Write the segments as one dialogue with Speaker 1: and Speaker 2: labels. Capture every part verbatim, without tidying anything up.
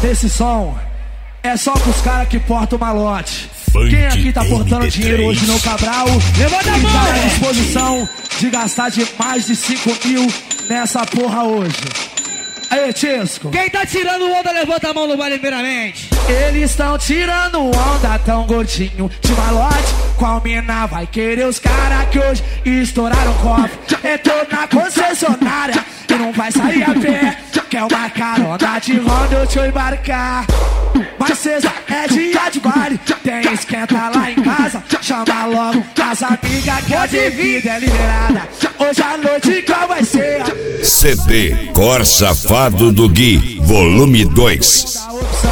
Speaker 1: Esse som é só pros caras que portam malote. Quem aqui tá portando dinheiro hoje no Cabral?
Speaker 2: Levanta a mão!
Speaker 1: Tá à disposição de gastar de mais de cinco mil nessa porra hoje. Aí, Tisco.
Speaker 2: Quem tá tirando onda, levanta a mão no baile primeiramente.
Speaker 1: Eles tão tirando onda, tão gordinho de malote. Qual mina vai querer os caras que hoje estouraram o copo? Entrou na concessionária e não vai sair a pé. Quer uma carona de Honda, eu te embarcar. Mas sexta é dia de baile, tem esquenta lá em casa. Chama logo as amigas que a bebida é liberada. Hoje à noite qual vai ser?
Speaker 3: C D Cor Safado do Gui, volume dois.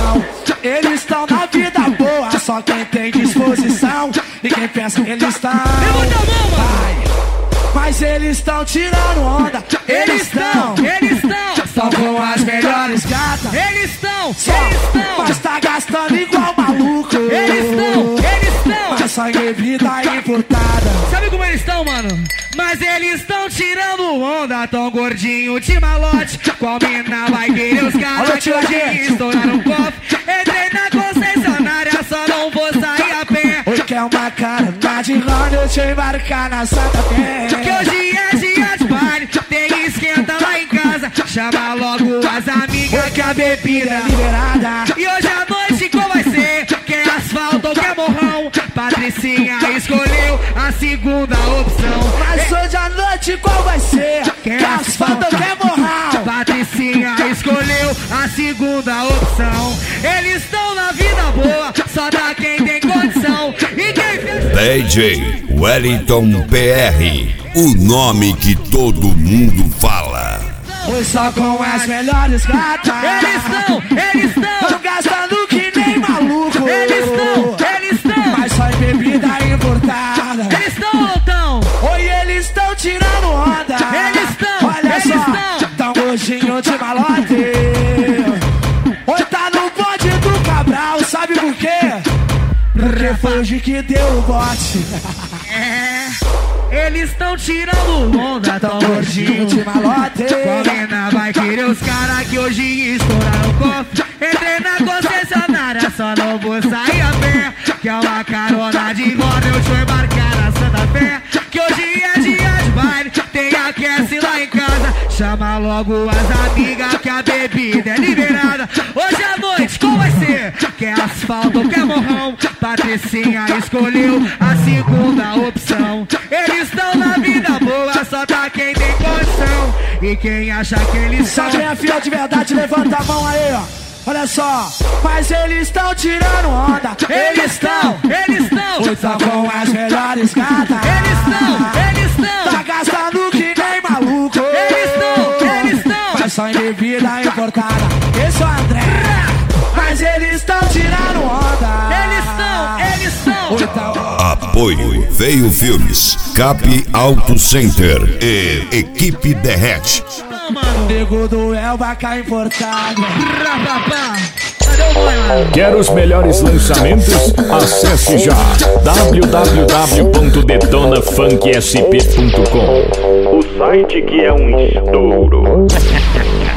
Speaker 1: Eles estão na vida boa, só quem tem disposição. E quem pensa que eles estão.
Speaker 2: Levanta a mão, mano.
Speaker 1: Mas eles estão tirando onda.
Speaker 2: Eles estão, eles estão.
Speaker 1: Estão com as melhores gatas.
Speaker 2: Eles estão, eles estão.
Speaker 1: Mas tá gastando igual maluco.
Speaker 2: Eles estão, eles estão.
Speaker 1: Mas só em bebida importada.
Speaker 2: Sabe como eles estão, mano? Mas eles estão tirando onda, tão gordinho de malote. Qual mina vai querer os caras que hoje estouraram o copo? Entrei na concessionária, só não vou sair a pé.
Speaker 1: Hoje quer uma cara de Honda, eu te embarcar na Santa Fé.
Speaker 2: Que hoje é dia de baile, tem esquenta lá em casa. Chama logo as amigas que a bebida é liberada. E hoje à noite qual vai ser? Quer asfalto ou quer morrão? Patricinha escolheu a segunda opção.
Speaker 1: Mas hoje à noite qual vai ser?
Speaker 2: Quer asfalto ou quer morrão? Patricinha escolheu a segunda opção. Eles estão na vida boa, só dá quem tem condição. E quem fez...
Speaker 3: D J Wellington P R, o nome que todo mundo fala.
Speaker 1: Pois só com as melhores gatas.
Speaker 2: Eles estão, eles estão.
Speaker 1: Tão gastando que nem maluco.
Speaker 2: Eles estão, eles estão.
Speaker 1: Mas só em bebida importada.
Speaker 2: Eles estão ou tão?
Speaker 1: Oi, eles estão tirando onda.
Speaker 2: Eles estão,
Speaker 1: olha
Speaker 2: eles
Speaker 1: só,
Speaker 2: estão.
Speaker 1: Tão gostinho de malote. Oi, tá no bonde do Cabral, sabe por quê? Porque foi hoje que deu o bote.
Speaker 2: É, eles estão tirando onda, tão gordinho
Speaker 1: de malote.
Speaker 2: Qual mina vai querer os caras que hoje estouraram o copo? Entrei na concessionária, só não vou sair a pé. Que é uma carona de roda, eu te embarcar na Santa Fé. Que hoje é dia de baile, tem aquece lá em casa. Chama logo as amigas que a bebida é liberada. Hoje à noite qual vai ser? Quer asfalto ou quer morrão? Patricinha escolheu a segunda opção. Eles estão na vida boa, só tá quem tem condição. E quem acha que eles são...
Speaker 1: Só quem é fiel de verdade, levanta a mão aí, ó. Olha só, mas eles estão tirando onda.
Speaker 2: Eles estão, eles estão.
Speaker 1: Pois tá com as melhores gatas.
Speaker 2: Eles estão, eles estão.
Speaker 1: Tá gastando que nem maluco.
Speaker 2: Eles estão, eles estão.
Speaker 1: Mas só em bebida importada. Esse é o André. Mas eles estão tirando onda.
Speaker 2: Eles estão, eles estão.
Speaker 3: Apoio Veio Filmes, Cap Auto Center e Equipe Derrete.
Speaker 1: Nego do Elba cá importado.
Speaker 4: Quer os melhores lançamentos? Acesse já w w w ponto detona funk s p ponto com, o site que é um estouro.